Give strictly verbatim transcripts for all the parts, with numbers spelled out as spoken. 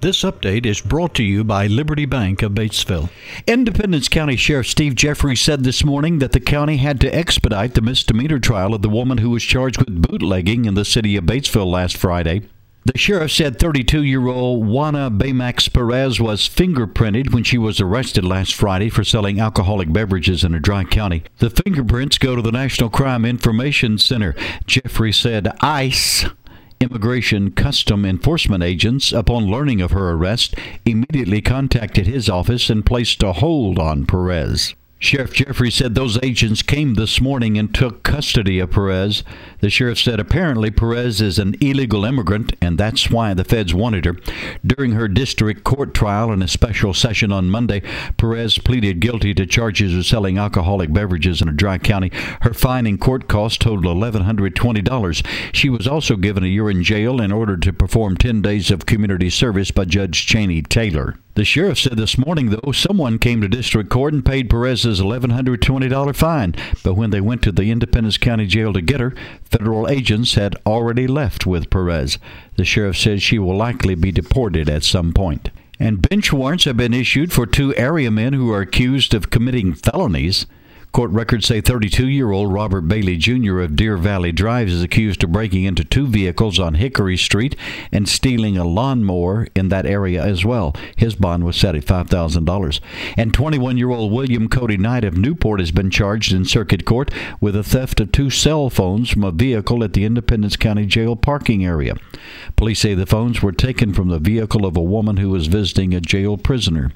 This update is brought to you by Liberty Bank of Batesville. Independence County Sheriff Steve Jeffrey said this morning that the county had to expedite the misdemeanor trial of the woman who was charged with bootlegging in the city of Batesville last Friday. The sheriff said thirty-two-year-old Juana Baymax Perez was fingerprinted when she was arrested last Friday for selling alcoholic beverages in a dry county. The fingerprints go to the National Crime Information Center. Jeffrey said ICE, Immigration Custom Enforcement agents, upon learning of her arrest, immediately contacted his office and placed a hold on Perez. Sheriff Jeffrey said those agents came this morning and took custody of Perez. The sheriff said apparently Perez is an illegal immigrant, and that's why the feds wanted her. During her district court trial in a special session on Monday, Perez pleaded guilty to charges of selling alcoholic beverages in a dry county. Her fine and court costs totaled one thousand one hundred twenty dollars. She was also given a year in jail in order to perform ten days of community service by Judge Cheney Taylor. The sheriff said this morning, though, someone came to district court and paid Perez's one thousand one hundred twenty dollars fine. But when they went to the Independence County Jail to get her, federal agents had already left with Perez. The sheriff says she will likely be deported at some point. And bench warrants have been issued for two area men who are accused of committing felonies. Court records say thirty-two-year-old Robert Bailey Junior of Deer Valley Drive is accused of breaking into two vehicles on Hickory Street and stealing a lawnmower in that area as well. His bond was set at five thousand dollars. And twenty-one-year-old William Cody Knight of Newport has been charged in circuit court with the theft of two cell phones from a vehicle at the Independence County Jail parking area. Police say the phones were taken from the vehicle of a woman who was visiting a jail prisoner.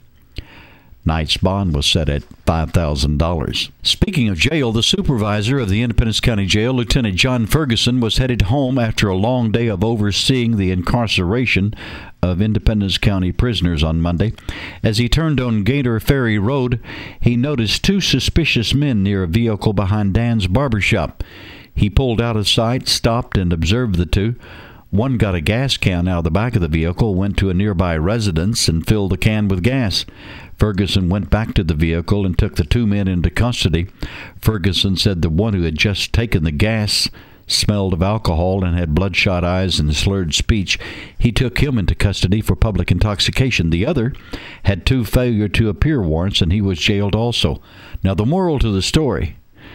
Knight's bond was set at five thousand dollars. Speaking of jail, the supervisor of the Independence County Jail, Lieutenant John Ferguson, was headed home after a long day of overseeing the incarceration of Independence County prisoners on Monday. As he turned on Gator Ferry Road, he noticed two suspicious men near a vehicle behind Dan's barbershop. He pulled out of sight, stopped, and observed the two. One got a gas can out of the back of the vehicle, went to a nearby residence, and filled the can with gas. Ferguson went back to the vehicle and took the two men into custody. Ferguson said the one who had just taken the gas smelled of alcohol and had bloodshot eyes and slurred speech. He took him into custody for public intoxication. The other had two failure to appear warrants, and he was jailed also. Now, the moral to the story: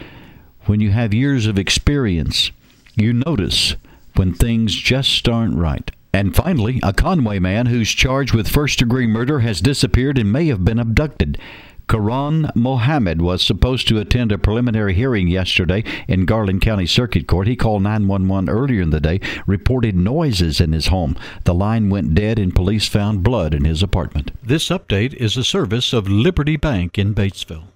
when you have years of experience, you notice when things just aren't right. And finally, a Conway man who's charged with first-degree murder has disappeared and may have been abducted. Karan Mohammed was supposed to attend a preliminary hearing yesterday in Garland County Circuit Court. He called nine one one earlier in the day, reported noises in his home. The line went dead and police found blood in his apartment. This update is a service of Liberty Bank in Batesville.